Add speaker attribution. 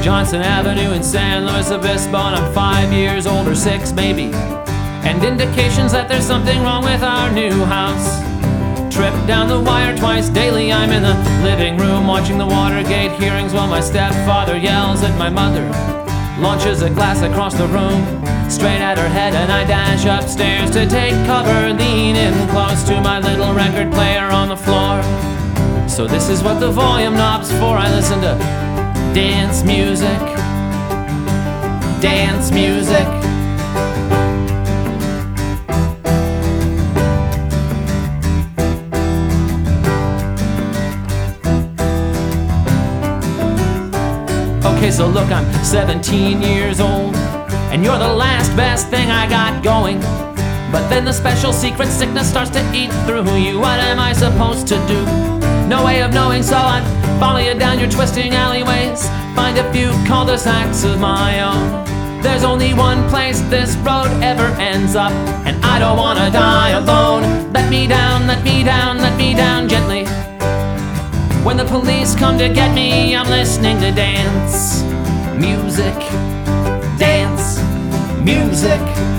Speaker 1: Johnson Avenue in San Luis Obispo, and I'm 5 years old, or 6 maybe. And indications that there's something wrong with our new house. Trip down the wire twice daily. I'm in the living room watching the Watergate hearings while my stepfather yells at my mother. Launches a glass across the room, straight at her head, and I dash upstairs to take cover, lean in close to my little record player on the floor. So this is what the volume knob's for. I listen to dance music, dance music. Okay, so look, I'm 17 years old, and you're the last best thing I got going. But then the special secret sickness starts to eat through you. What am I supposed to do? No way of knowing, so I follow you down your twisting alleyways, find a few cul-de-sacs of my own. There's only one place this road ever ends up, and I don't wanna die alone. Let me down, let me down, let me down gently. When the police come to get me, I'm listening to dance music, dance music.